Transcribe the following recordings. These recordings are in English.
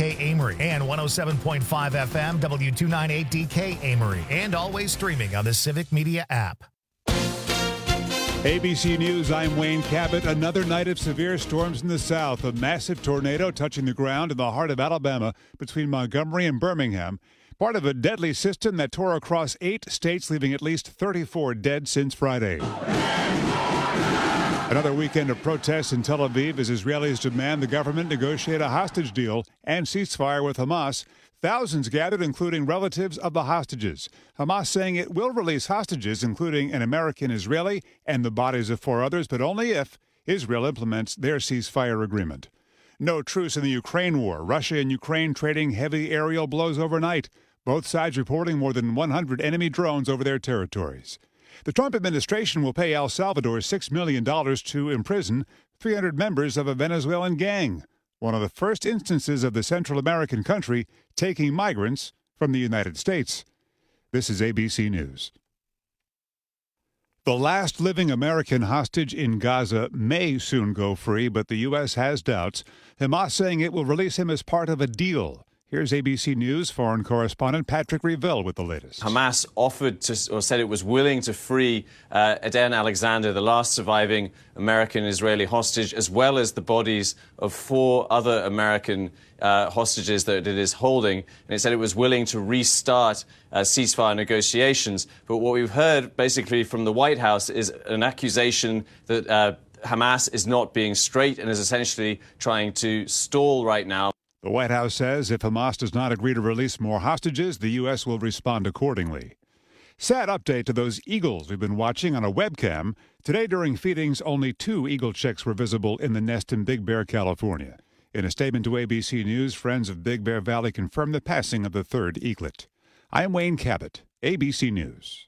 Amory and 107.5 FM W298DK Amory, and always streaming on the Civic Media app. ABC News, I'm Wayne Cabot. Another night of severe storms in the south. A massive tornado touching the ground in the heart of Alabama between Montgomery and Birmingham. Part of a deadly system that tore across 8 states, leaving at least 34 dead since Friday. Another weekend of protests in Tel Aviv as Israelis demand the government negotiate a hostage deal and ceasefire with Hamas. Thousands gathered, including relatives of the hostages. Hamas saying it will release hostages, including an American Israeli and the bodies of 4 others, but only if Israel implements their ceasefire agreement. No truce in the Ukraine war. Russia and Ukraine trading heavy aerial blows overnight. Both sides reporting more than 100 enemy drones over their territories. The Trump administration will pay El Salvador $6 million to imprison 300 members of a Venezuelan gang, one of the first instances of the Central American country taking migrants from the United States. This is ABC News. The last living American hostage in Gaza may soon go free, but the U.S. has doubts. Hamas saying it will release him as part of a deal. Here's ABC News foreign correspondent Patrick Revelle with the latest. Hamas offered to, or said it was willing to free Eden Alexander, the last surviving American-Israeli hostage, as well as the bodies of 4 other American hostages that it is holding. And it said it was willing to restart ceasefire negotiations. But what we've heard basically from the White House is an accusation that Hamas is not being straight and is essentially trying to stall right now. The White House says if Hamas does not agree to release more hostages, the U.S. will respond accordingly. Sad update to those eagles we've been watching on a webcam. Today during feedings, only 2 eagle chicks were visible in the nest in Big Bear, California. In a statement to ABC News, friends of Big Bear Valley confirmed the passing of the 3rd eaglet. I'm Wayne Cabot, ABC News.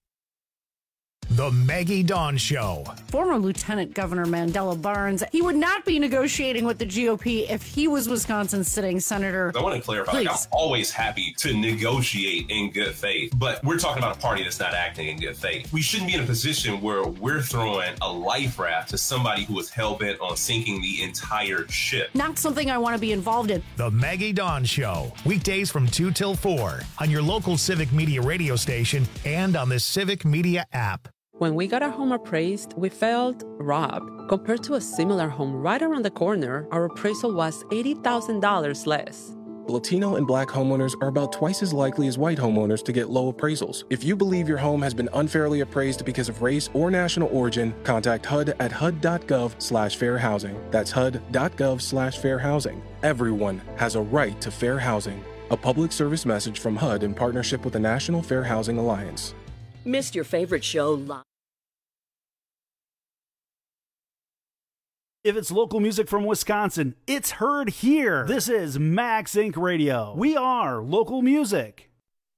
The Maggie Dawn Show. Former Lieutenant Governor Mandela Barnes, he would not be negotiating with the GOP if he was Wisconsin's sitting senator. I want to clarify, I'm always happy to negotiate in good faith, but we're talking about a party that's not acting in good faith. We shouldn't be in a position where we're throwing a life raft to somebody who is hell-bent on sinking the entire ship. Not something I want to be involved in. The Maggie Dawn Show. Weekdays from 2 till 4 on your local Civic Media radio station and on the Civic Media app. When we got our home appraised, we felt robbed. Compared to a similar home right around the corner, our appraisal was $80,000 less. Latino and Black homeowners are about twice as likely as white homeowners to get low appraisals. If you believe your home has been unfairly appraised because of race or national origin, contact HUD at hud.gov/fair housing. That's hud.gov/fair housing. Everyone has a right to fair housing. A public service message from HUD in partnership with the National Fair Housing Alliance. Missed your favorite show live? If it's local music from Wisconsin, it's heard here. This is Max Inc. Radio. We are local music.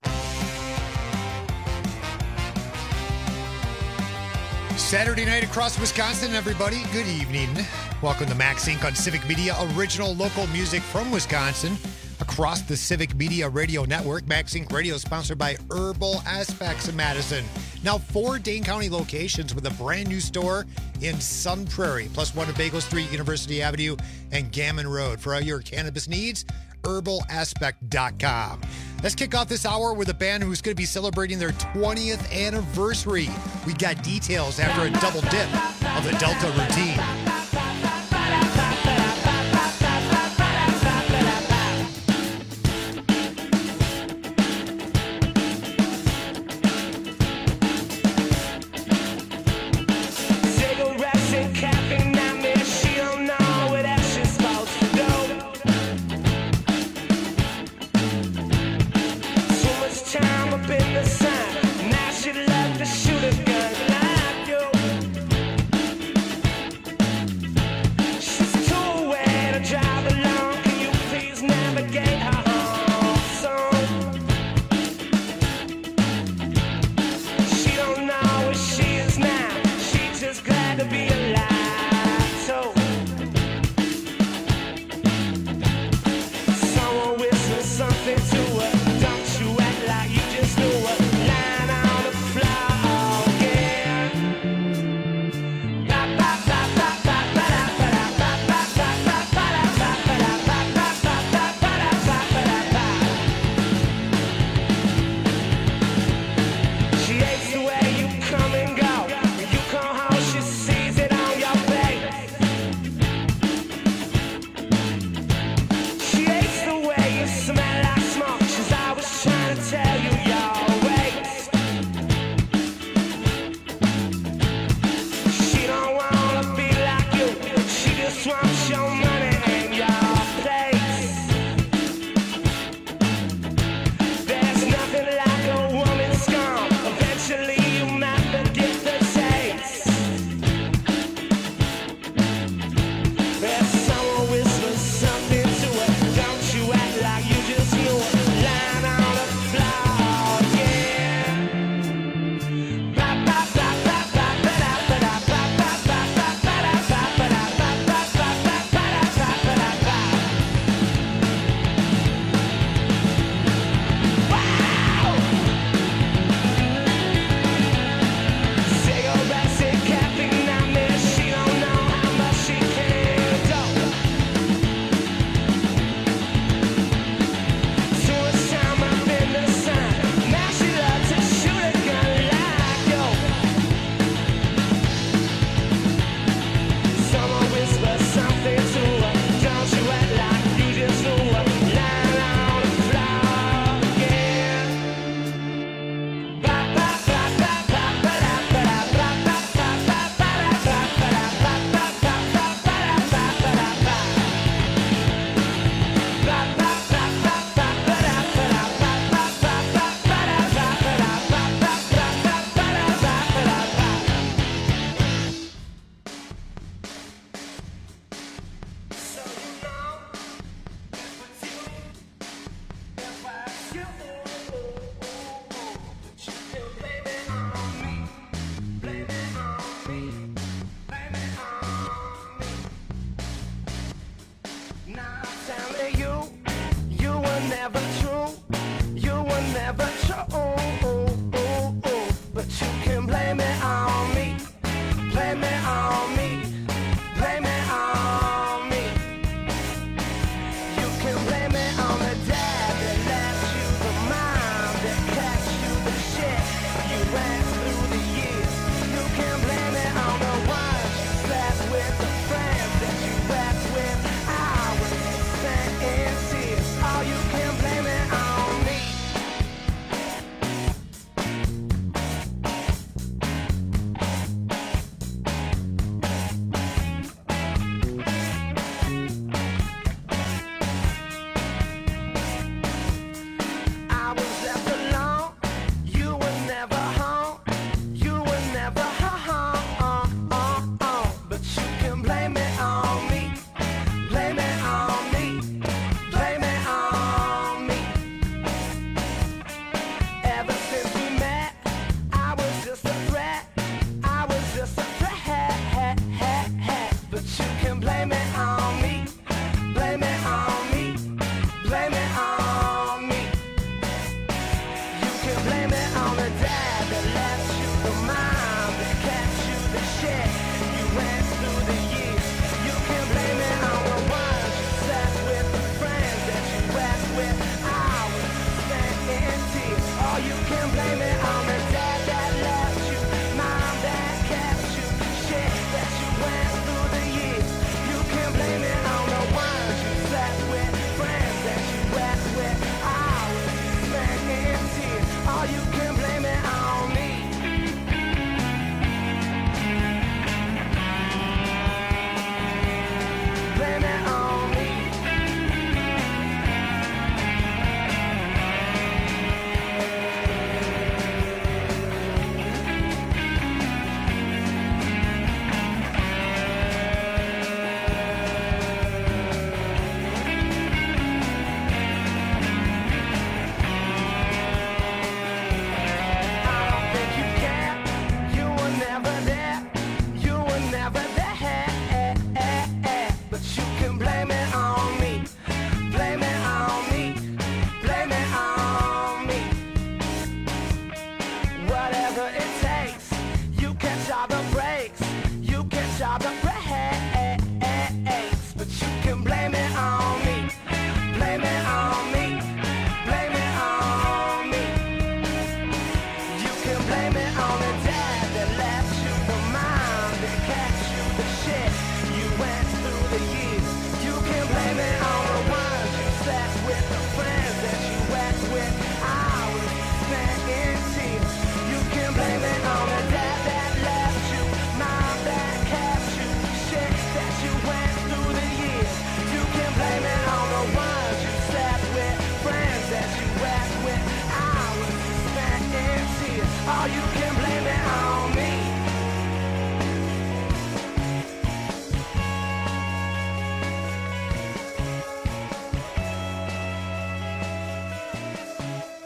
Saturday night across Wisconsin, everybody. Good evening. Welcome to Max Inc. on Civic Media, original local music from Wisconsin. Across the Civic Media Radio Network, Max Inc. Radio is sponsored by Herbal Aspects in Madison. Now 4 Dane County locations with a brand new store in Sun Prairie, plus 1 at Bagel Street, University Avenue, and Gammon Road. For all your cannabis needs, herbalaspect.com. Let's kick off this hour with a band who's going to be celebrating their 20th anniversary. We got details after a double dip of the Delta Routine.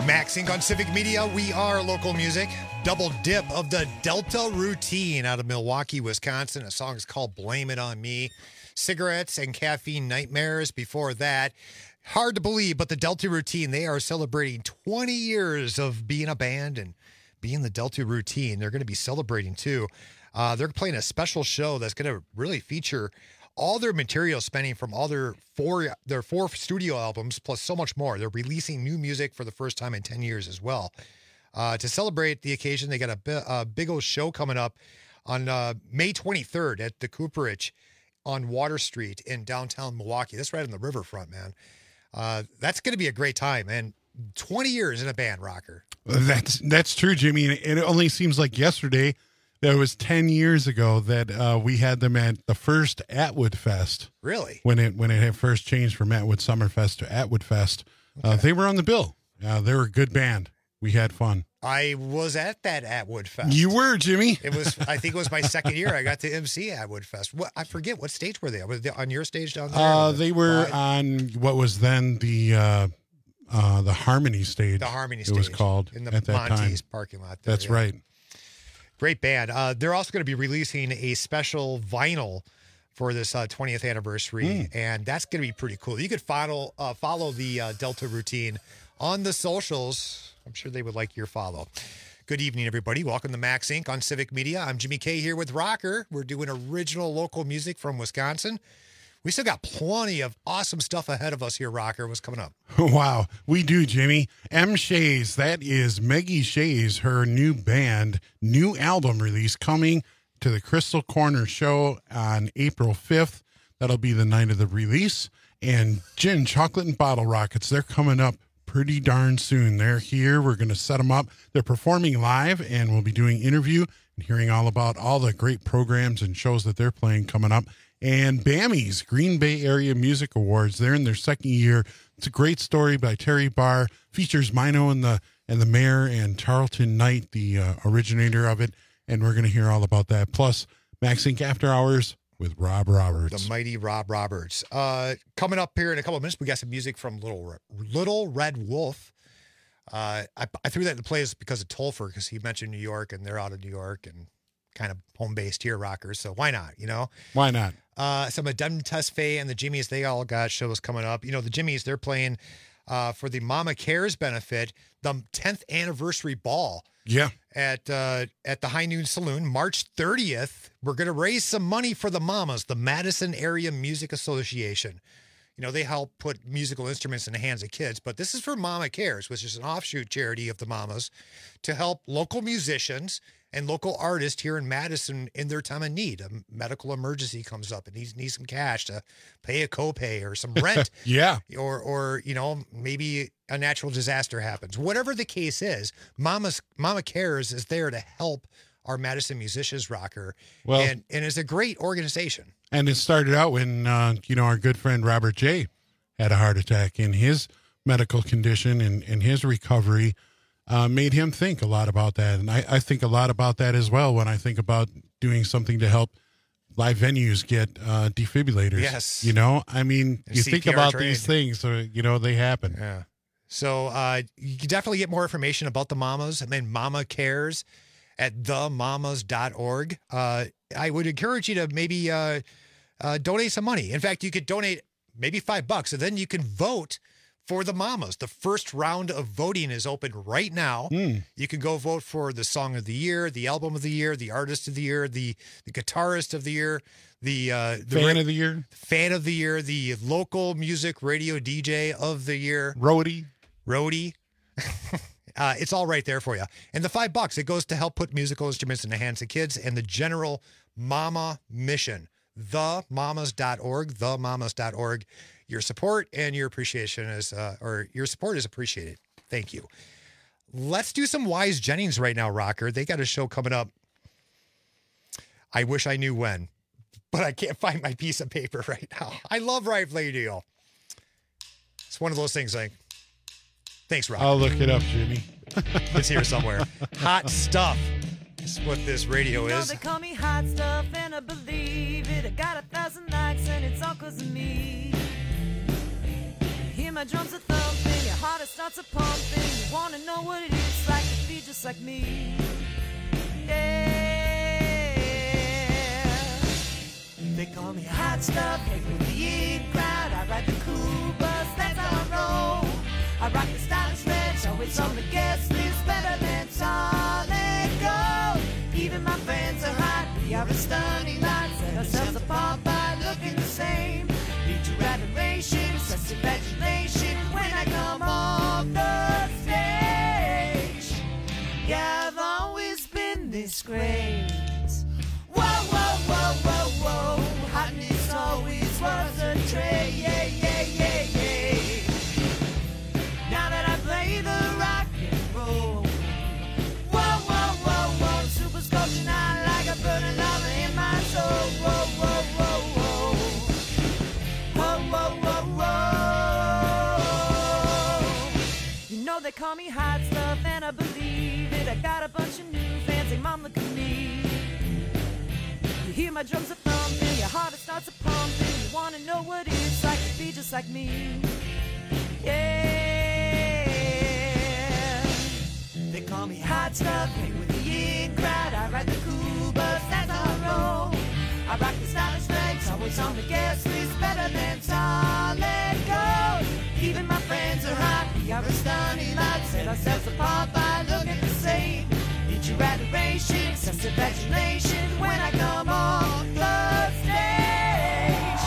Max Inc. on Civic Media. We are local music. Double dip of the Delta Routine out of Milwaukee, Wisconsin. A song is called Blame It On Me. Cigarettes and Caffeine Nightmares before that. Hard to believe, but the Delta Routine, they are celebrating 20 years of being a band and being the Delta Routine. They're going to be celebrating too. They're playing a special show that's going to really feature all their material spending from all their four studio albums, plus so much more. They're releasing new music for the first time in 10 years as well. To celebrate the occasion, they got a big old show coming up on May 23rd at the Cooperage on Water Street in downtown Milwaukee. That's right on the riverfront, man. That's going to be a great time. And 20 years in a band, Rocker. That's true, Jimmy. And it only seems like yesterday that it was 10 years ago that we had them at the first Atwood Fest. Really? When it had first changed from Atwood Summerfest to Atwood Fest. Okay. They were on the bill. They were a good band. We had fun. I was at that Atwood Fest. You were, Jimmy. I think it was my second year. I got to MC Atwood Fest. I forget what stage were they? Was they on your stage down there? They were on what was then the Harmony stage. The Harmony stage. It was called in the at that Monty's time. parking lot. There, That's right. Great band. They're also going to be releasing a special vinyl for this 20th anniversary, and that's going to be pretty cool. You could follow the Delta Routine on the socials. I'm sure they would like your follow. Good evening, everybody. Welcome to Max Inc. on Civic Media. I'm Jimmy K here with Rocker. We're doing original local music from Wisconsin. We still got plenty of awesome stuff ahead of us here, Rocker. What's coming up? Wow, we do, Jimmy. M. Shays, that is Maggie Shays, her new band, new album release coming to the Crystal Corner show on April 5th. That'll be the night of the release. And Gin, Chocolate and Bottle Rockets, they're coming up pretty darn soon. They're here. We're going to set them up. They're performing live, and we'll be doing interview and hearing all about all the great programs and shows that they're playing coming up. And BAMI's Green Bay Area Music Awards, they're in their second year. It's a great story by Terry Barr. Features Mino and the mayor and Tarleton Knight, the originator of it. And we're going to hear all about that. Plus, Max Inc. After Hours with Rob Roberts. The mighty Rob Roberts. Coming up here in a couple of minutes, we got some music from Little Red Wolf. I threw that in the plays because of Tolfer, because he mentioned New York, and they're out of New York and kind of home-based here, Rockers. So why not, Why not? Some of Dem Tesfaye and the Jimmies, they all got shows coming up. The Jimmies, they're playing for the Mama Cares benefit, the 10th anniversary ball. Yeah. At the High Noon Saloon, March 30th. We're going to raise some money for the Mamas, the Madison Area Music Association. They help put musical instruments in the hands of kids, but this is for Mama Cares, which is an offshoot charity of the Mamas, to help local musicians and local artists here in Madison in their time of need. A medical emergency comes up and needs some cash to pay a copay or some rent. Yeah. Or maybe a natural disaster happens. Whatever the case is, Mama Cares is there to help our Madison musicians, Rocker. Well, and it's a great organization. And it started out when, our good friend Robert J. had a heart attack, and his medical condition and his recovery made him think a lot about that. And I think a lot about that as well when I think about doing something to help live venues get defibrillators. Yes. You think CPR about trained. these things, so, they happen. Yeah. So you can definitely get more information about the Mamas and then Mama Cares at themamas.org. I would encourage you to maybe donate some money. In fact, you could donate maybe $5, and then you can vote for the Mamas. The first round of voting is open right now. You can go vote for the song of the year, the album of the year, the artist of the year, the guitarist of the year, the fan of the year, the local music radio DJ of the year, roadie. It's all right there for you. And the $5, it goes to help put musical instruments in the hands of kids and the general Mama mission. Themamas.org. Your support and your appreciation your support is appreciated. Thank you. Let's do some Wise Jennings right now, Rocker. They got a show coming up. I wish I knew when, but I can't find my piece of paper right now. I love Rive Radio. It's one of those things like, thanks, Rocker. I'll look it up, Jimmy. It's here somewhere. Hot stuff. That's what this radio is. They call me hot stuff and I believe it. I got 1,000 likes and it's all 'cause of me. Hear my drums are thumping, your heart starts a pumping. You wanna know what it is like to be just like me? Yeah. They call me hot stuff, hang with the in crowd. I ride the cool bus, that's how I roll. I rock the stylish ranch, always on the guest list, better than solid gold. Even my friends are hot, we are a stunning lot. Set ourselves apart by looking the same. Need your adoration, such imagination when I come off the stage. Yeah, I've always been this great. Whoa, whoa, whoa, whoa, whoa. Hotness always was a trait. Yeah, yeah, yeah, yeah. Now that I play the rock and roll. Whoa, whoa, whoa, whoa. Super scorching hot like a burning lava in my soul. Whoa, whoa, whoa, whoa. Whoa, whoa, whoa, whoa. You know they call me hot stuff and I believe it. I got a bunch of new fans, they mom look at me. You hear my drums are thumping, your heart it starts a pumping. You wanna know what it's like to be just like me? Yeah. They call me hot stuff, hang with the in crowd. I ride the cool bus, that's how I roll. I rock the stylish legs, always on the guest list, better than solid gold. Even my friends are hot, we are a stunning lot. Set ourselves apart by looking the same. Need your adoration, sense of imagination when I come on the stage.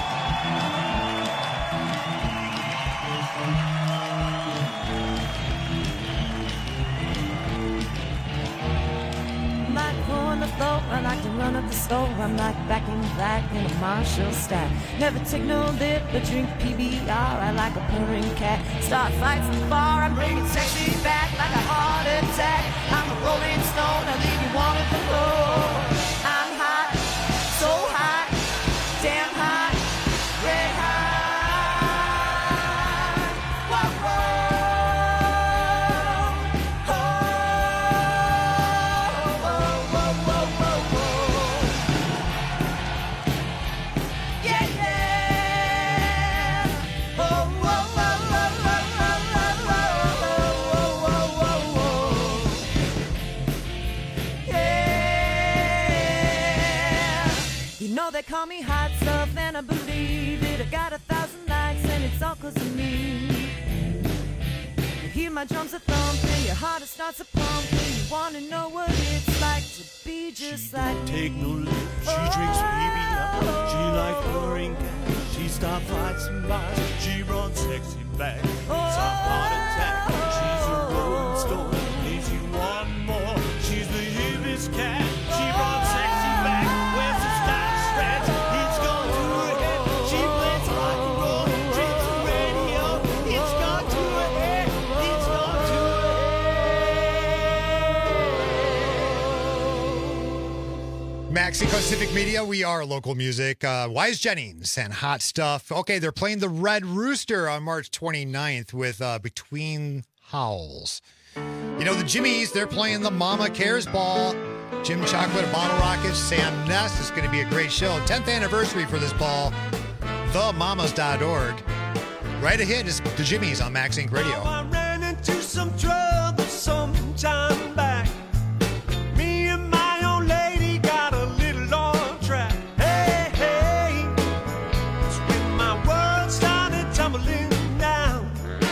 Like on the floor, I like to run up the store. I'm like back in black in a Marshall stack. Never take no lip, but drink PBR. I like a purring cat. Start fights in the bar. I'm bringing sexy back like a heart attack. I'm a rolling stone. I leave you wanting to go. I'm hot, so hot, damn hot, red hot. Whoa, whoa. They call me hot stuff and I believe it. I got 1,000 likes and it's all cause of me. You hear my drums are thumping, your heart it starts a pumping. You wanna know what it's like to be just like me. Take no lip, she drinks PBR. She likes purring cats. She stops fights and bars. She runs sexy back. It's a heart attack. She's a rolling stone. Needs you one more. She's the hippest cat. She runs sexy back. Where's the style? It's gone to her head. She plays rock and roll. Dreams the radio. It's gone to her head. It's gone to her head. Mexico Civic Media, we are local music. Wise Jennings and Hot Stuff. Okay, they're playing the Red Rooster on March 29th with Between Howls. You know, the Jimmies, they're playing the Mama Cares Ball. Jim Chocolate, Bottle Rockets, Sam Ness. It's going to be a great show. 10th anniversary for this ball. TheMamas.org. Right ahead is the Jimmies on Max Inc. Radio. I ran into some trouble some time back. Me and my old lady got a little on track. Hey, hey. It's when my world started tumbling down.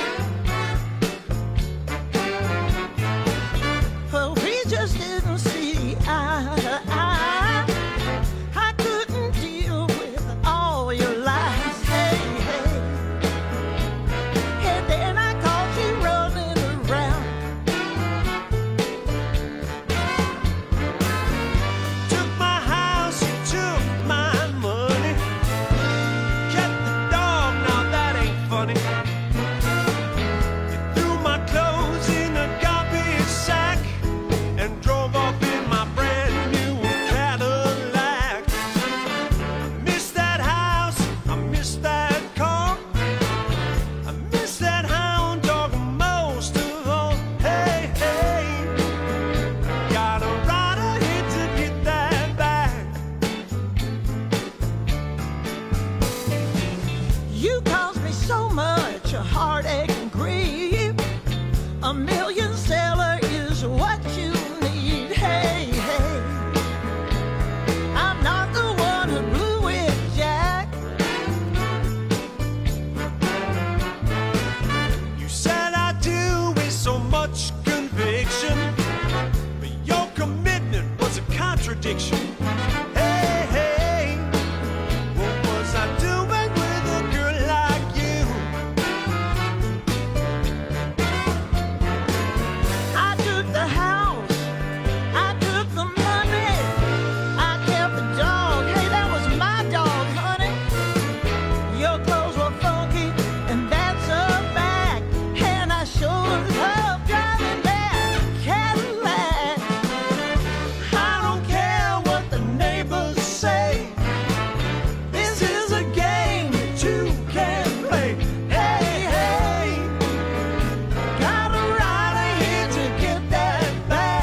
Well, we just didn't see eye to eye. I couldn't deal with all your lies. Hey, hey. And then I caught you running around. A million seller is what you need. Hey, hey. I'm not the one who blew it, Jack. You said I do with so much conviction, but your commitment was a contradiction. Hey, hey, what was I doing with a girl like you? I took the house, I took the money, I kept the dog. Hey, that was my dog, honey. Your clothes were funky, and that's a fact. And I sure love driving that Cadillac. I don't care what the neighbors say. This is a game that you can play. Hey, hey, got a rider here to get that back.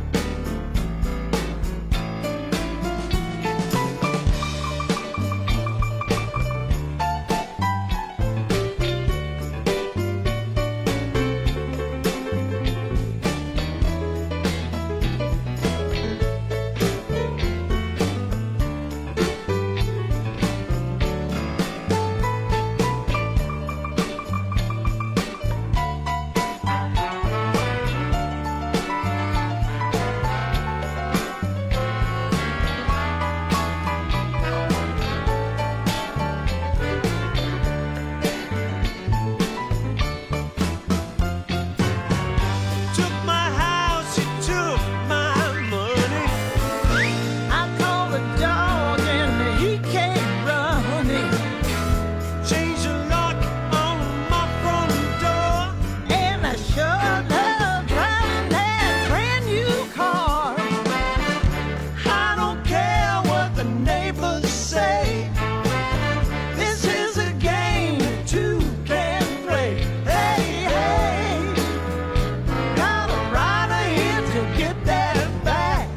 Took my house, you took my money. I called the dog and he came running. Changed the lock on my front door. And I sure love driving that brand new car. I don't care what the neighbors say. This is a game that two can play. Hey, hey, got a rider here to get that back.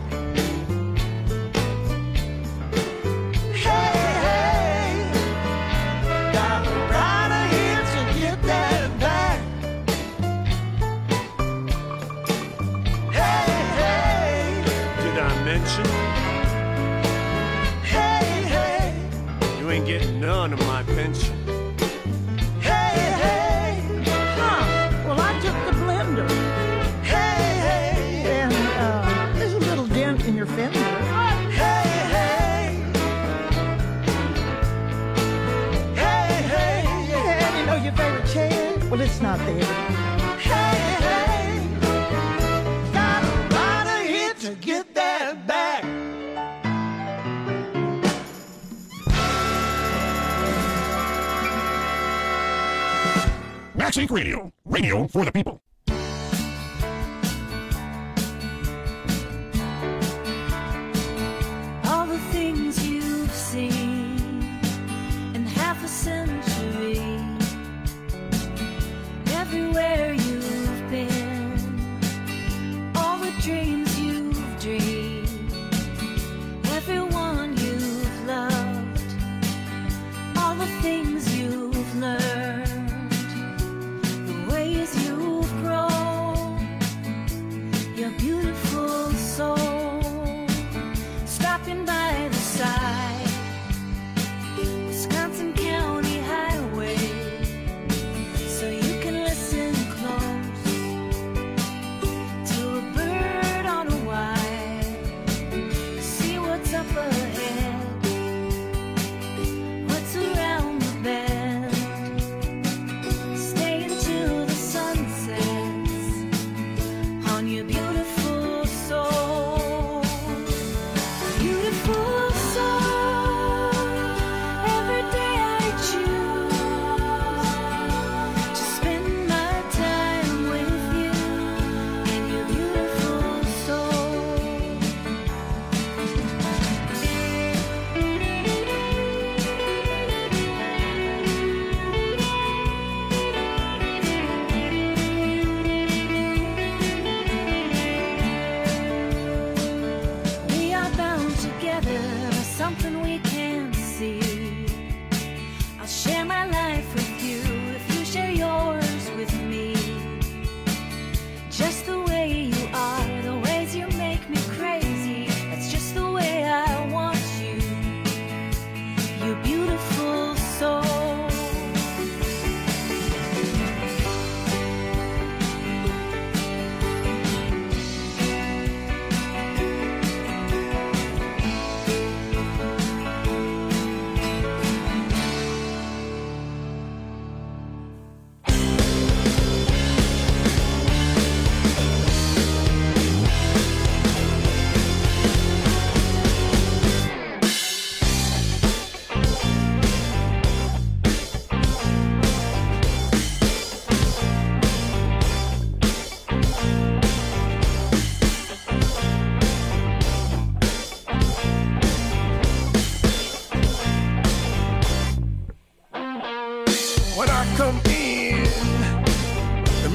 Hey, hey, got a rider here to get that back. Hey, hey, Did I mention hey, hey. you ain't getting none of my pension? Hey, hey, huh? Well, I took the blender. Hey, hey, and there's a little dent in your fender. Hey, hey, hey, hey, and you know your favorite chair? Well, it's not there. Hey, hey, got a rider here to get that back. Max Inc. Radio. Radio for the people. All the things you've seen in half a century, everywhere you've been, all the dreams you've dreamed, everyone you've loved, all the things you've learned, the ways you've grown.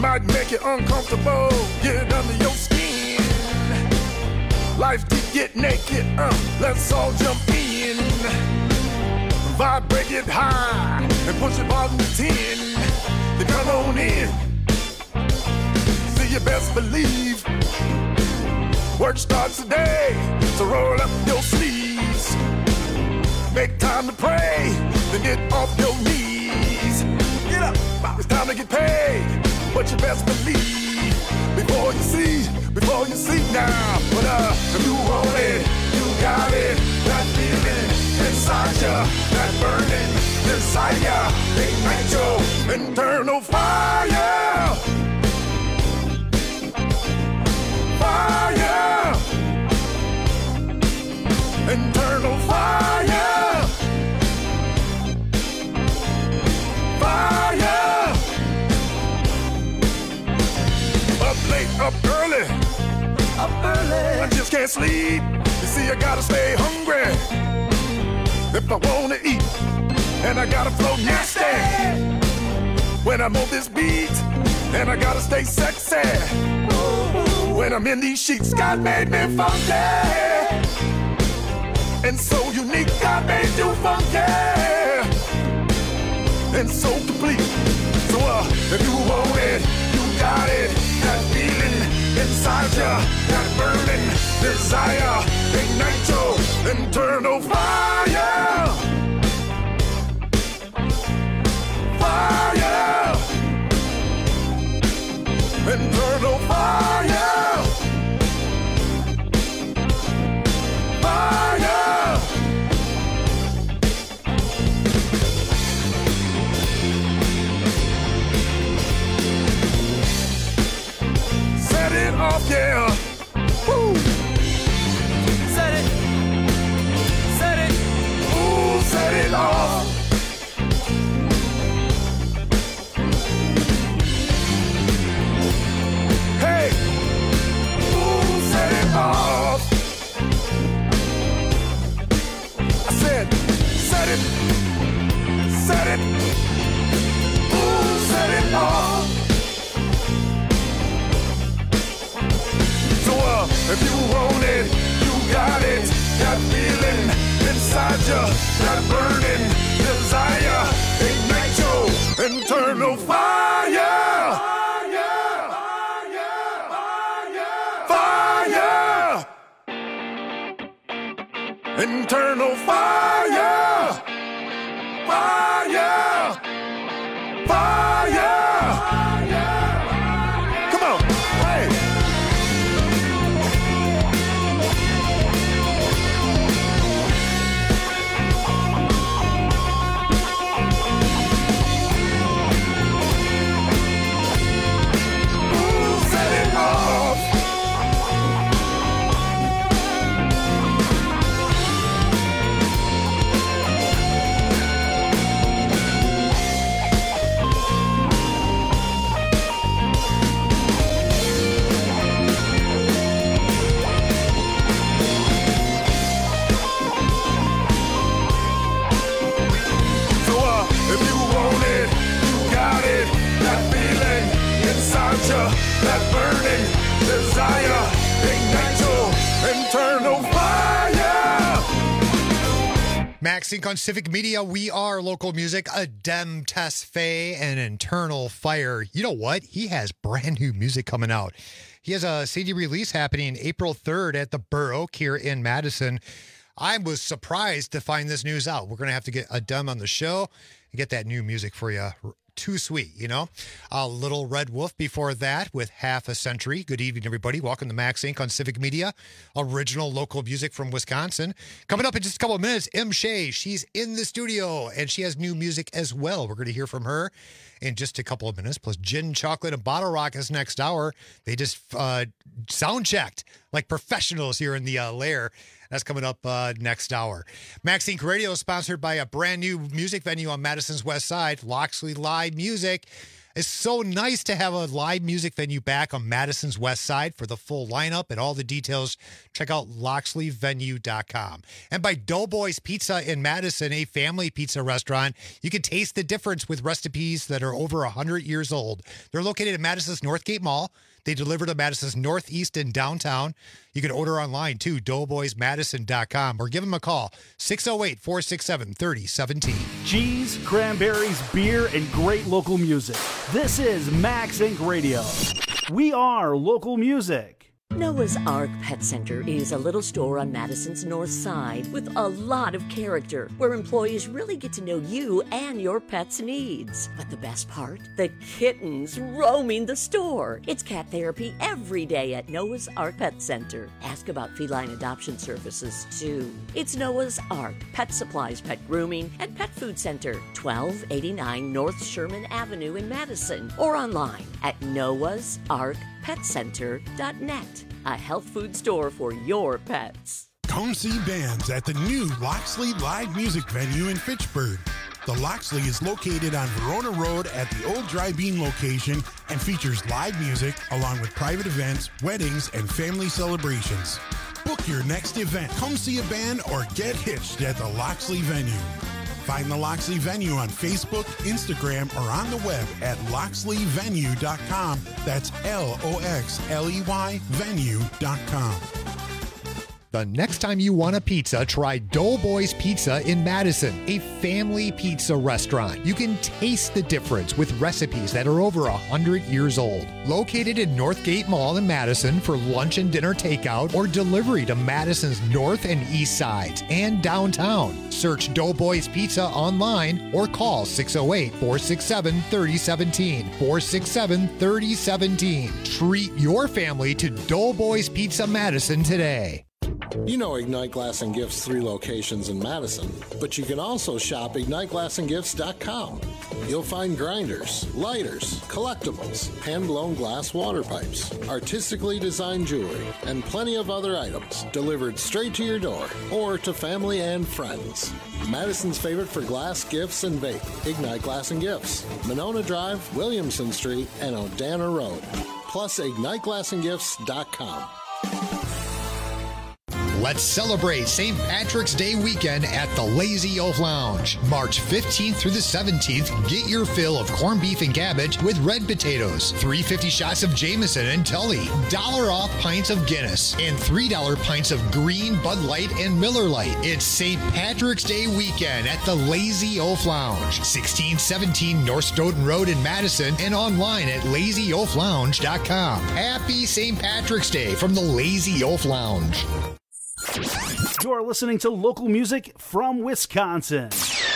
might make it uncomfortable, get under your skin. Life get naked, let's all jump in. Vibrate it high and push it bottom to 10. Then come on in. See, you best believe work starts today, so roll up your sleeves. Make time to pray, then get off your knees. Get up, it's time to get paid, but you best believe before you see now. But if you want it, you got it. That feeling inside ya, that burning desire, ignite your internal fire. Fire, internal fire, fire. Up late, up early, I just can't sleep. You see, I gotta stay hungry if I wanna eat, and I gotta flow nasty when I'm on this beat, and I gotta stay sexy when I'm in these sheets. God made me funky and so unique. God made you funky and so complete. So if you want it, you got it. That feeling inside ya, that burning desire, ignite your internal fire. Fire, internal fire. Fire. Set it off, yeah. Woo. Set it. Ooh, set it off. Hey. Ooh, set it off. I said, set it. Ooh, set it off. So if you want it, you got it. That feeling inside you, that burning desire, ignite your internal fire. Fire. Internal fire. Fire. Fire. Come on. Hey. Ooh, set it off. If you want it, you got it. That feeling inside you, that burning desire, ignite your internal fire. Max Inc. on Civic Media. We are local music. Adem Tesfaye and Internal Fire. You know what? He has brand new music coming out. He has a CD release happening April 3rd at the Burr Oak here in Madison. I was surprised to find this news out. We're going to have to get Adem on the show and get that new music for you. Too sweet, you know? A Little Red Wolf before that with Half a Century. Good evening, everybody. Welcome to Max Inc. on Civic Media. Original local music from Wisconsin. Coming up in just a couple of minutes, M. Shea. She's in the studio, and she has new music as well. We're going to hear from her in just a couple of minutes. Plus, Gin, Chocolate, and Bottle Rock is next hour. They just sound checked like professionals here in the lair. That's coming up next hour. Max Inc. Radio is sponsored by a brand new music venue on Madison's West Side, Loxley Live Music. It's so nice to have a live music venue back on Madison's West Side. For the full lineup and all the details, check out LoxleyVenue.com. And by Doughboys Pizza in Madison, a family pizza restaurant. You can taste the difference with recipes that are over 100 years old. They're located at Madison's Northgate Mall. They deliver to Madison's Northeast and downtown. You can order online too, doughboysmadison.com, or give them a call, 608-467-3017. Cheese, cranberries, beer, and great local music. This is Max Inc. Radio. We are local music. Noah's Ark Pet Center is a little store on Madison's north side with a lot of character, where employees really get to know you and your pet's needs. But the best part? The kittens roaming the store. It's cat therapy every day at Noah's Ark Pet Center. Ask about feline adoption services, too. It's Noah's Ark Pet Supplies, Pet Grooming, and Pet Food Center, 1289 North Sherman Avenue in Madison, or online at noahsarkpetcenter.net. A health food store for your pets. Come see bands at the new Loxley Live Music Venue in Fitchburg. The Loxley is located on Verona Road at the old Dry Bean location and features live music along with private events, weddings, and family celebrations. Book your next event, come see a band, or get hitched at the Loxley Venue. Find the Loxley Venue on Facebook, Instagram, or on the web at loxleyvenue.com. That's LOXLEY venue.com. The next time you want a pizza, try Doughboys Pizza in Madison, a family pizza restaurant. You can taste the difference with recipes that are over 100 years old. Located in Northgate Mall in Madison for lunch and dinner takeout or delivery to Madison's north and east sides and downtown. Search Doughboys Pizza online or call 608-467-3017. 467-3017. Treat your family to Doughboys Pizza Madison today. You know Ignite Glass and Gifts 3 locations in Madison, but you can also shop IgniteGlassandGifts.com. You'll find grinders, lighters, collectibles, hand-blown glass water pipes, artistically designed jewelry, and plenty of other items delivered straight to your door or to family and friends. Madison's favorite for glass, gifts, and vape, Ignite Glass and Gifts, Monona Drive, Williamson Street, and Odana Road. Plus, IgniteGlassandGifts.com. Let's celebrate St. Patrick's Day weekend at the Lazy Oaf Lounge. March 15th through the 17th, get your fill of corned beef and cabbage with red potatoes, $3.50 shots of Jameson and Tully, $1 off pints of Guinness, and $3 pints of green, Bud Light, and Miller Lite. It's St. Patrick's Day weekend at the Lazy Oaf Lounge, 1617 North Stoughton Road in Madison, and online at lazyoaflounge.com. Happy St. Patrick's Day from the Lazy Oaf Lounge. You're listening to local music from Wisconsin.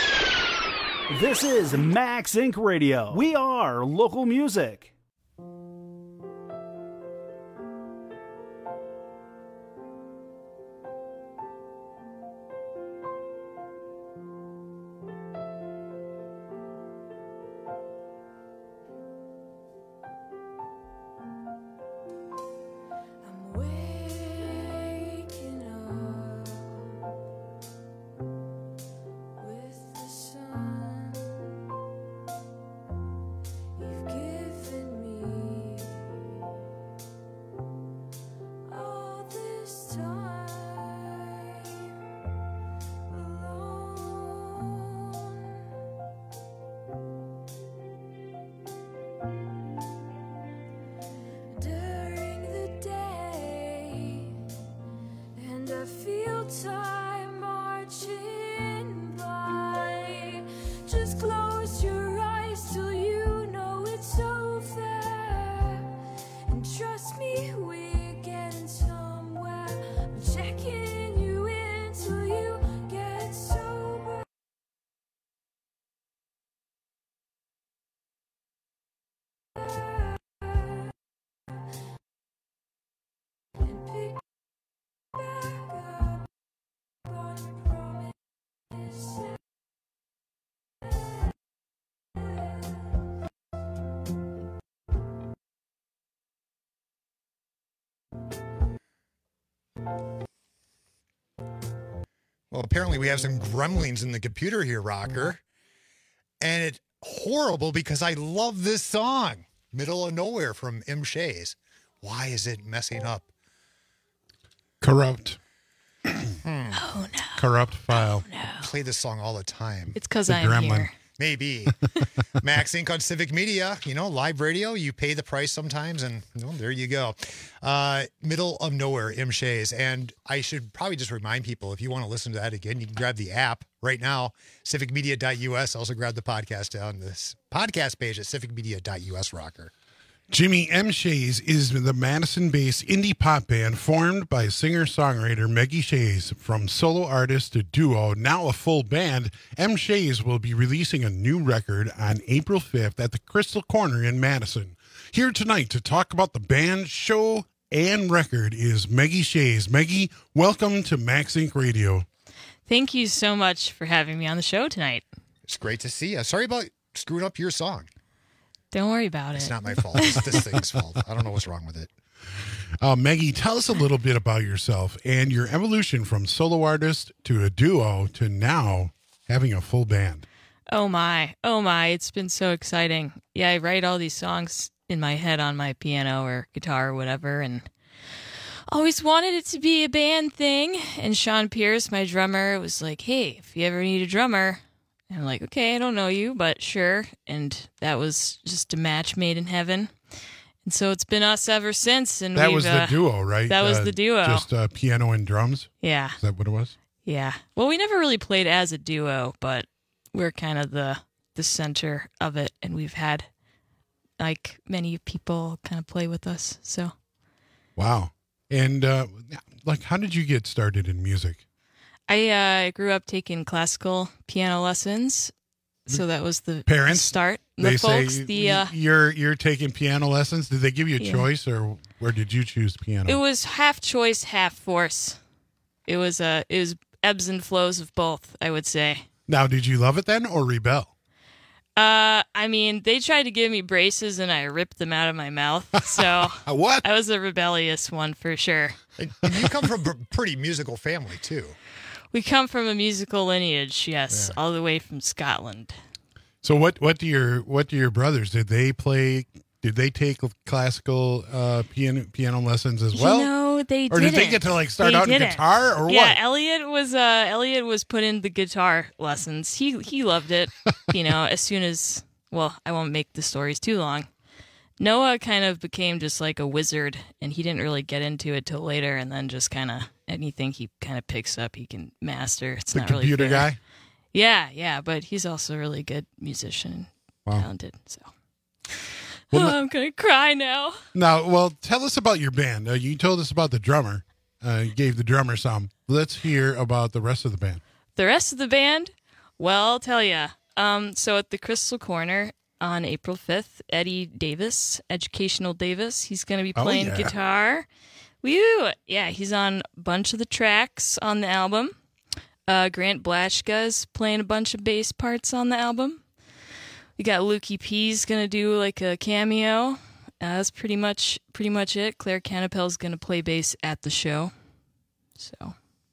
This is Max Inc. Radio. We are local music. Well, apparently we have some gremlins in the computer here, Rocker. And horrible because I love this song, Middle of Nowhere from M. Shays. Why is it messing up? Corrupt. Oh, no. Corrupt file. Oh, no. Play this song all the time. It's because I'm gremlin. here. Maybe. Max Inc. on Civic Media, live radio, you pay the price sometimes, and there you go. Middle of Nowhere, M. Shays. And I should probably just remind people, if you want to listen to that again, you can grab the app right now, civicmedia.us. Also grab the podcast on this podcast page at civicmedia.us, rocker. Jimmy M. Shays is the Madison-based indie pop band formed by singer-songwriter Maggie Shays. From solo artist to duo, now a full band, M. Shays will be releasing a new record on April 5th at the Crystal Corner in Madison. Here tonight to talk about the band, show, and record is Maggie Shays. Maggie, welcome to Max Inc. Radio. Thank you so much for having me on the show tonight. It's great to see you. Sorry about screwing up your song. Don't worry about it. It's not my fault. It's this thing's fault. I don't know what's wrong with it. Maggie, tell us a little bit about yourself and your evolution from solo artist to a duo to now having a full band. Oh my. It's been so exciting. Yeah, I write all these songs in my head on my piano or guitar or whatever, and always wanted it to be a band thing. And Sean Pierce, my drummer, was like, hey, if you ever need a drummer. And I'm like, okay, I don't know you, but sure. And that was just a match made in heaven. And so it's been us ever since. And that was the duo, right? That was the duo. Just piano and drums? Yeah. Is that what it was? Yeah. Well, we never really played as a duo, but we're kind of the center of it. And we've had, like, many people kind of play with us. So. Wow. And, how did you get started in music? I grew up taking classical piano lessons, so that was the parents start. They folks, say you're taking piano lessons. Did they give you a choice, or where did you choose piano? It was half choice, half force. It was ebbs and flows of both, I would say. Now, did you love it then, or rebel? I mean, they tried to give me braces, and I ripped them out of my mouth. So what? I was a rebellious one for sure. And you come from a pretty musical family too. We come from a musical lineage, yes, all the way from Scotland. So what do your brothers, did they take classical piano lessons as well? No, they didn't. Or did they get to start out in guitar or what? Yeah, Elliot was put in the guitar lessons. He loved it, as soon as, well, I won't make the stories too long. Noah kind of became just like a wizard, and he didn't really get into it till later, and then just kind of anything he kind of picks up, he can master. It's the not computer really fair. guy? Yeah, but he's also a really good musician, talented. So, well, I'm gonna cry now. Now, well, tell us about your band. You told us about the drummer. You gave the drummer some. Let's hear about the rest of the band. The rest of the band, well, I'll tell you. So at the Crystal Corner on April 5th, Eddie Davis, Educational Davis, he's going to be playing guitar. Woo! Yeah, he's on a bunch of the tracks on the album. Grant Blashka's playing a bunch of bass parts on the album. We got Lukey P's going to do like a cameo. That's pretty much it. Claire Canapel's going to play bass at the show. So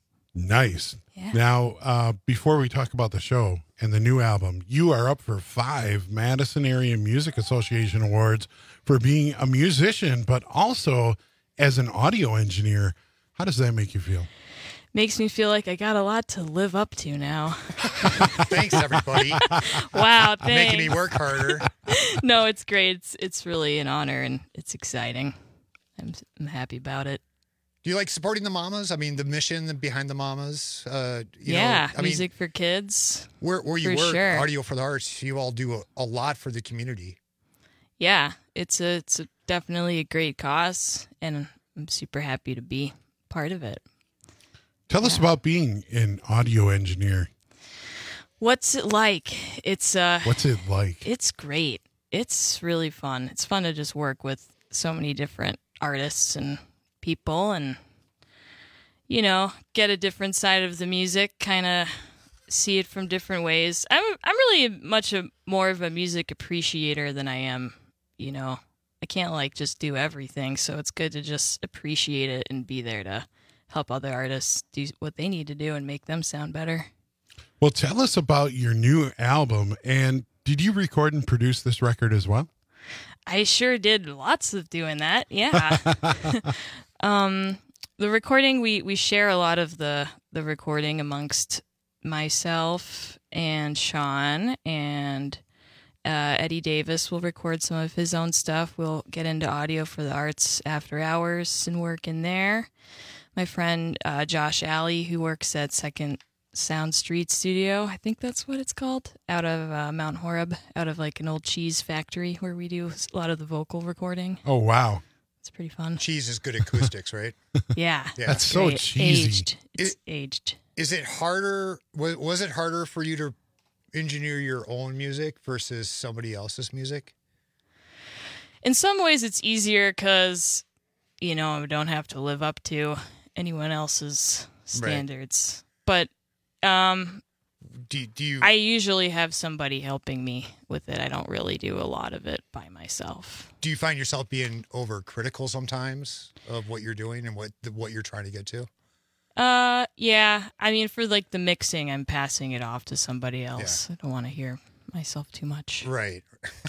nice. Yeah. Now, before we talk about the show and the new album, you are up for 5 Madison Area Music Association awards for being a musician, but also as an audio engineer. How does that make you feel? Makes me feel like I got a lot to live up to now. Thanks, everybody. Wow, thanks. Making me work harder. No, it's great. It's really an honor, and it's exciting. I'm happy about it. Do you like supporting the mamas? I mean, the mission behind the mamas. Music for kids. Where you work, sure. Audio for the Arts, you all do a lot for the community. Yeah, it's definitely a great cause, and I'm super happy to be part of it. Tell us about being an audio engineer. What's it like? What's it like? It's great. It's really fun. It's fun to just work with so many different artists and people and, get a different side of the music, kind of see it from different ways. I'm really more of a music appreciator than I am, I can't just do everything. So it's good to just appreciate it and be there to help other artists do what they need to do and make them sound better. Well, tell us about your new album and Did you record and produce this record as well? I sure did lots of doing that. Yeah. The recording, we share a lot of the recording amongst myself and Sean, and Eddie Davis will record some of his own stuff. We'll get into audio for the Arts After Hours and work in there. My friend Josh Alley, who works at Second Sound Street Studio, I think that's what it's called, out of Mount Horeb, out of like an old cheese factory where we do a lot of the vocal recording. Oh, wow. It's pretty fun. Cheese is good acoustics, right? Yeah. That's so cheesy. Aged. It's aged. Is it harder? Was it harder for you to engineer your own music versus somebody else's music? In some ways, it's easier because, I don't have to live up to anyone else's standards. Right. But do you? I usually have somebody helping me with it. I don't really do a lot of it by myself. Do you find yourself being overcritical sometimes of what you're doing and what you're trying to get to? Yeah. I mean, for like the mixing, I'm passing it off to somebody else. Yeah. I don't want to hear myself too much. Right.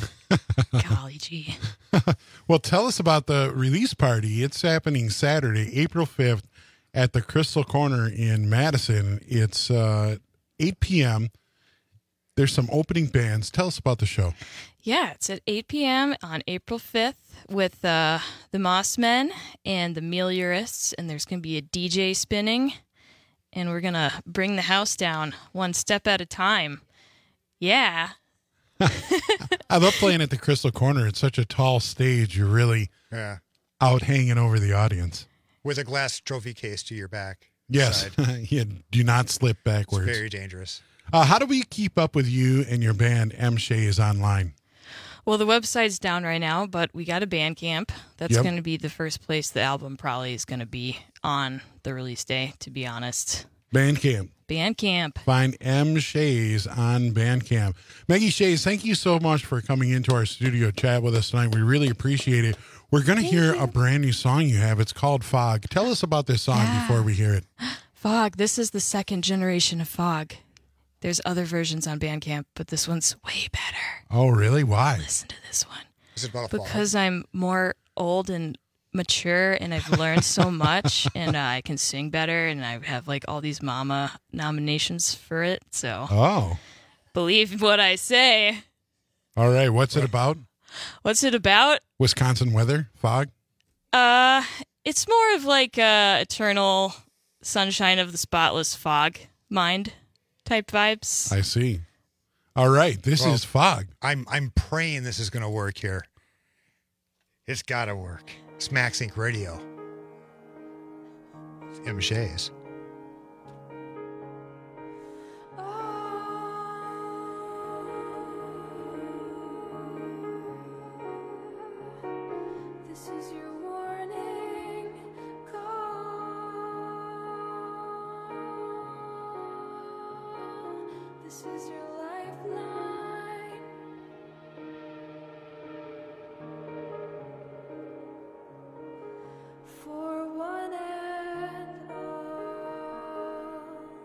Golly gee. Well, tell us about the release party. It's happening Saturday, April 5th at the Crystal Corner in Madison. It's 8 p.m. There's some opening bands. Tell us about the show. Yeah, it's at 8 p.m. on April 5th with the Mossmen and the Meliorists, and there's going to be a DJ spinning, and we're going to bring the house down one step at a time. Yeah. I love playing at the Crystal Corner. It's such a tall stage. You're really out hanging over the audience. With a glass trophy case to your back. Yes. Yeah, do not slip backwards. It's very dangerous. How do we keep up with you and your band, M. Shays, online? Well, the website's down right now, but we got a Bandcamp. That's going to be the first place the album probably is going to be on the release day, to be honest. Bandcamp. Find M. Shays on Bandcamp. Maggie Shays, thank you so much for coming into our studio chat with us tonight. We really appreciate it. We're going to hear a brand new song you have. It's called Fog. Tell us about this song before we hear it. Fog. This is the second generation of Fog. There's other versions on Bandcamp, but this one's way better. Oh, really? Why? Listen to this one. Is it about because I'm more old and mature, and I've learned so much, and I can sing better, and I have like all these mama nominations for it. So, believe what I say. All right, what's it about? What's it about? Wisconsin weather, fog. It's more of like eternal sunshine of the spotless fog mind type vibes. I see. All right, this is Fog. I'm praying this is going to work here. It's got to work. It's Max Inc. Radio. It's M. Shays. This is your warning call. This is your lifeline. For one and all.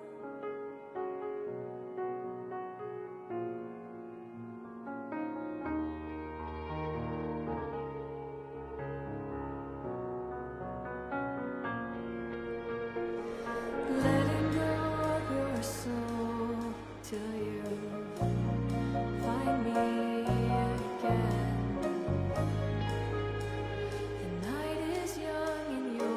Letting go of your soul till you find me again. The night is young and you're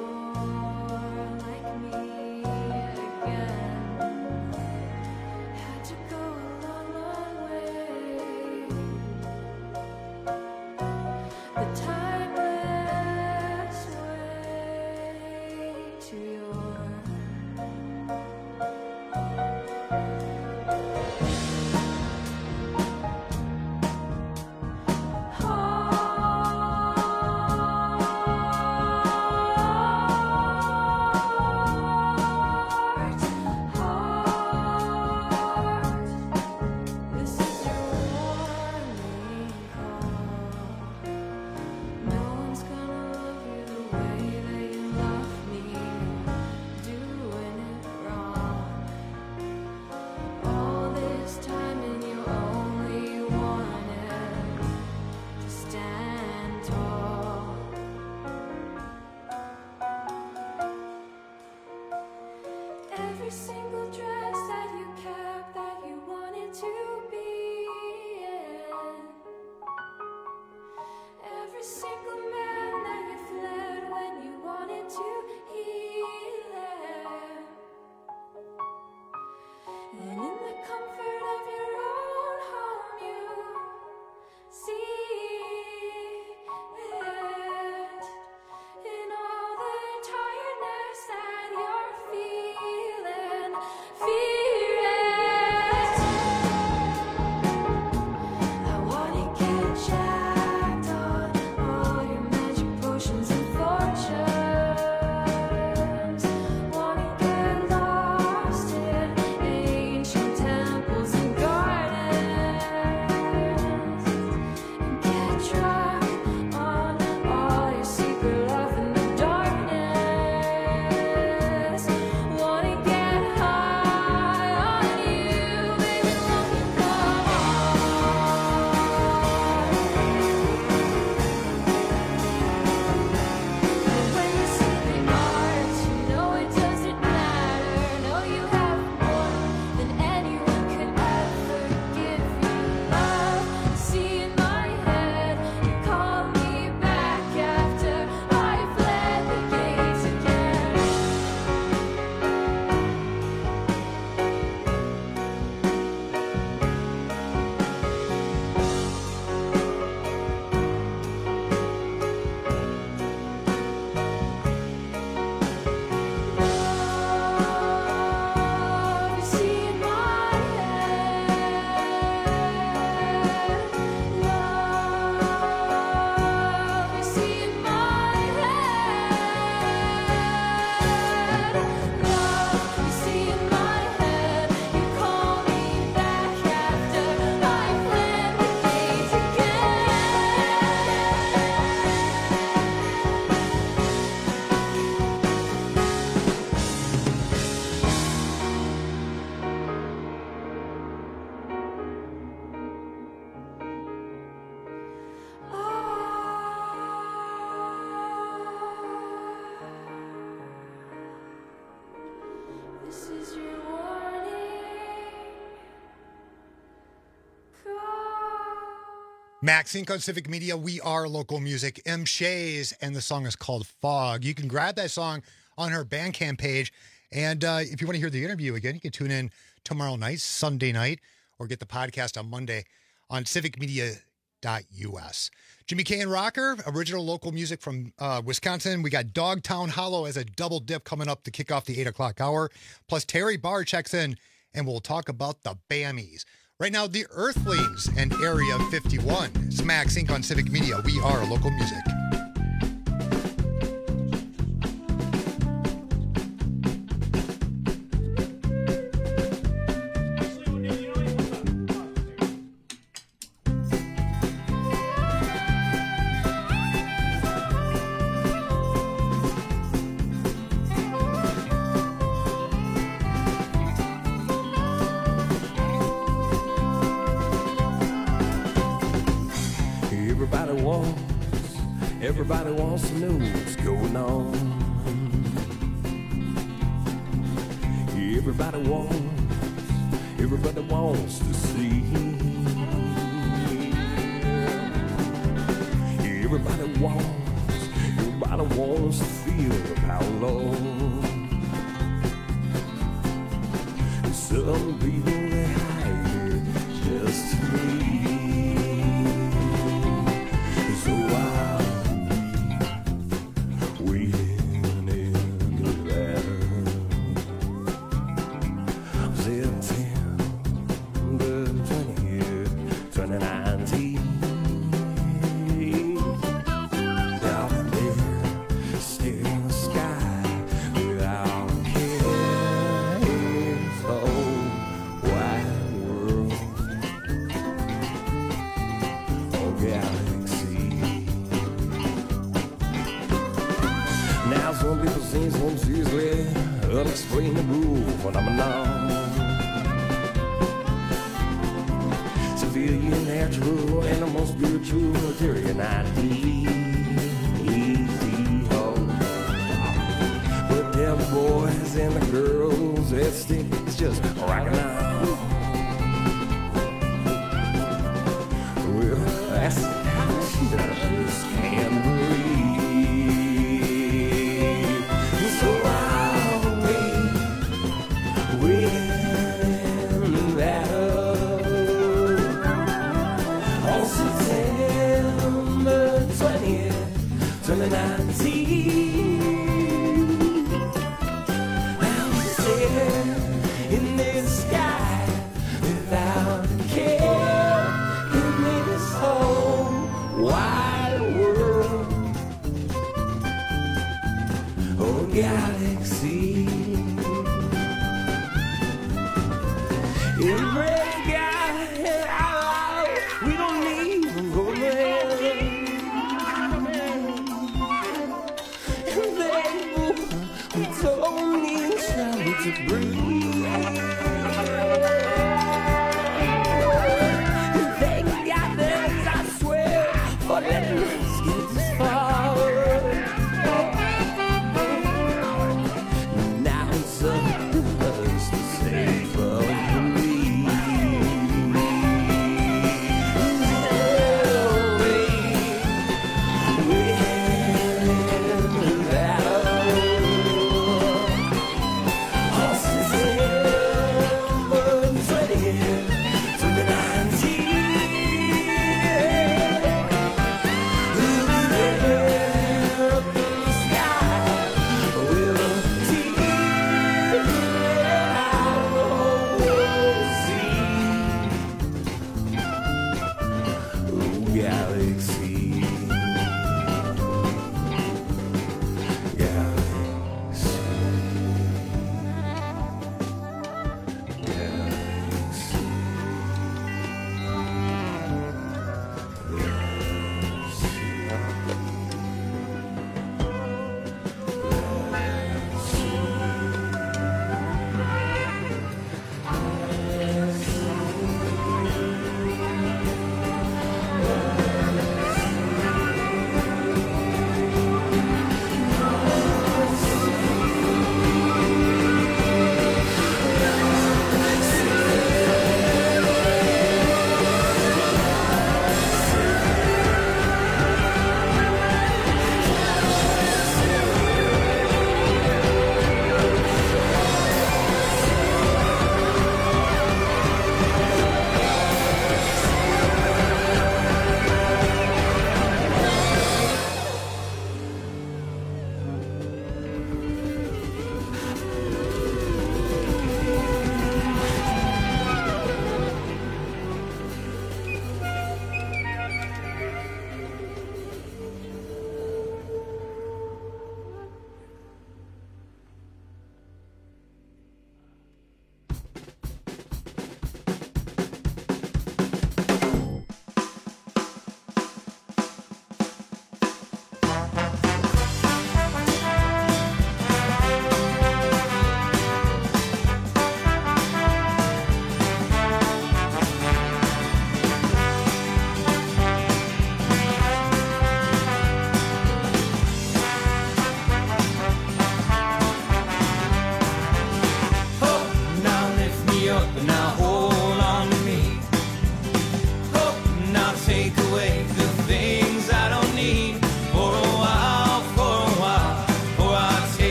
Max Inc. on Civic Media. We are local music. M. Shays, and the song is called Fog. You can grab that song on her Bandcamp page. And if you want to hear the interview again, you can tune in tomorrow night, Sunday night, or get the podcast on Monday on civicmedia.us. Jimmy K and Rocker, original local music from Wisconsin. We got Dogtown Hollow as a double dip coming up to kick off the 8 o'clock hour. Plus, Terry Barr checks in, and we'll talk about the Bammies. Right now, the Earthlings and Area 51. It's Max Inc. on Civic Media. We are local music. Everybody wants to know what's going on. Everybody wants to see. Everybody wants to feel how long. Some people they hide it just to leave. So unexplainable phenomenon. Civilian, natural, animal, spiritual, material, easy home. But them boys and the girls at stake, it's just rockin' on. Well, that's how she just can't breathe. So in this sky without care, in this whole wide world, oh galaxy, every guy we don't need to go there. Only trying to breathe. Thank God that I swear for letting us get this far. Now it's up to us to save us. This is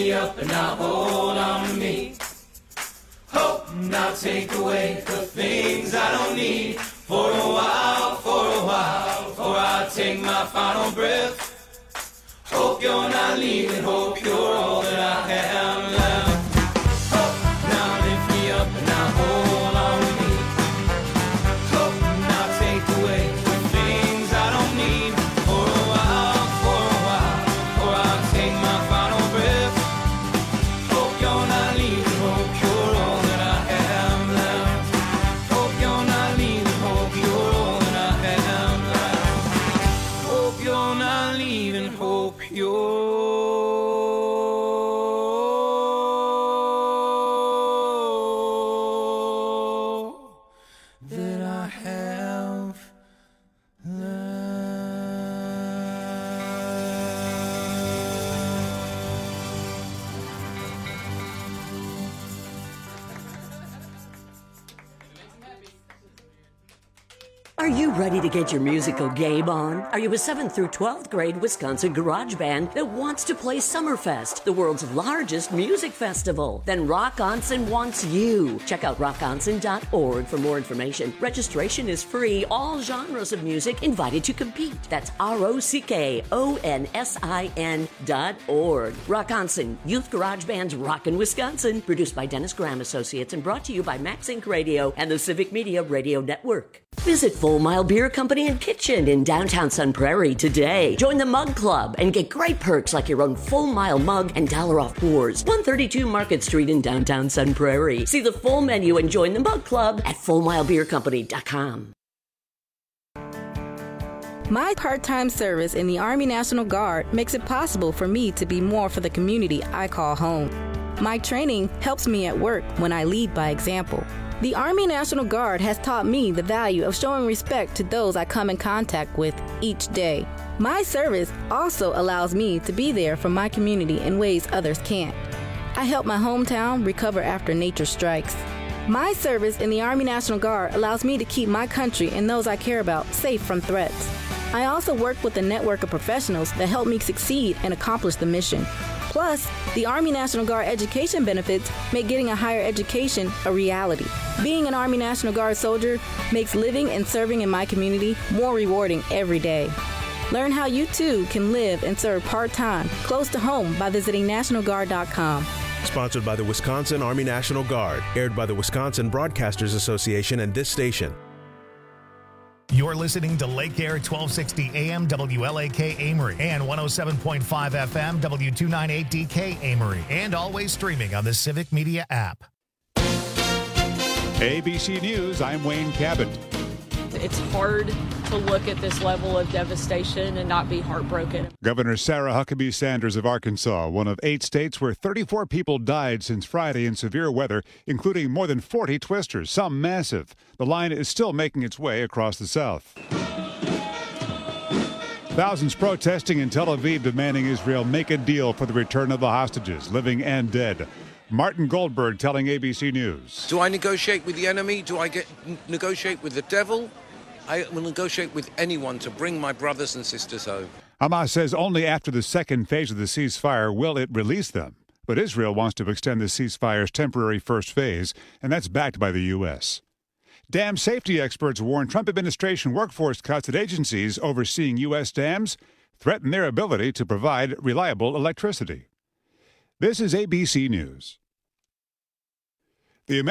me up and now hold on to me. Hope now take away the things I don't need. For a while, before I take my final breath. Hope you're not leaving, hope you're all that I have left. Hope now lift me up and now hold on to me. Hope now take away the things I don't need. For a while, before I take my final breath. Hope you're not leaving, hope you're all that I have left. Hope you're not leaving, hope you're all that I have left. Hope you're not leaving, hope you're that I have Are you ready to get your musical game on? Are you a 7th through 12th grade Wisconsin garage band that wants to play Summerfest, the world's largest music festival? Then Rockonson wants you. Check out rockonson.org for more information. Registration is free. All genres of music invited to compete. That's ROCKONSIN.org. Rockonson, Youth Garage Band's Rockin' Wisconsin. Produced by Dennis Graham Associates and brought to you by Max Inc. Radio and the Civic Media Radio Network. Visit Full Mile Beer Company and Kitchen in downtown Sun Prairie today. Join the Mug Club and get great perks like your own Full Mile mug and $1 off pours. 132 Market Street in downtown Sun Prairie. See the full menu and join the Mug Club at FullMileBeerCompany.com. My part-time service in the Army National Guard makes it possible for me to be more for the community I call home. My training helps me at work when I lead by example. The Army National Guard has taught me the value of showing respect to those I come in contact with each day. My service also allows me to be there for my community in ways others can't. I help my hometown recover after nature strikes. My service in the Army National Guard allows me to keep my country and those I care about safe from threats. I also work with a network of professionals that help me succeed and accomplish the mission. Plus, the Army National Guard education benefits make getting a higher education a reality. Being an Army National Guard soldier makes living and serving in my community more rewarding every day. Learn how you too can live and serve part-time, close to home by visiting NationalGuard.com. Sponsored by the Wisconsin Army National Guard, aired by the Wisconsin Broadcasters Association and this station. You're listening to Lake Air 1260 AM WLAK Amory and 107.5 FM W298DK Amory, and always streaming on the Civic Media app. ABC News, I'm Wayne Cabot. It's hard to look at this level of devastation and not be heartbroken. Governor Sarah Huckabee Sanders of Arkansas, one of 8 states where 34 people died since Friday in severe weather, including more than 40 twisters, some massive. The line is still making its way across the South. Thousands protesting in Tel Aviv demanding Israel make a deal for the return of the hostages, living and dead. Martin Goldberg telling ABC News. Do I negotiate with the enemy? Do I negotiate with the devil? I will negotiate with anyone to bring my brothers and sisters home. Hamas says only after the second phase of the ceasefire will it release them. But Israel wants to extend the ceasefire's temporary first phase, and that's backed by the U.S. Dam safety experts warn Trump administration workforce cuts at agencies overseeing U.S. dams threaten their ability to provide reliable electricity. This is ABC News.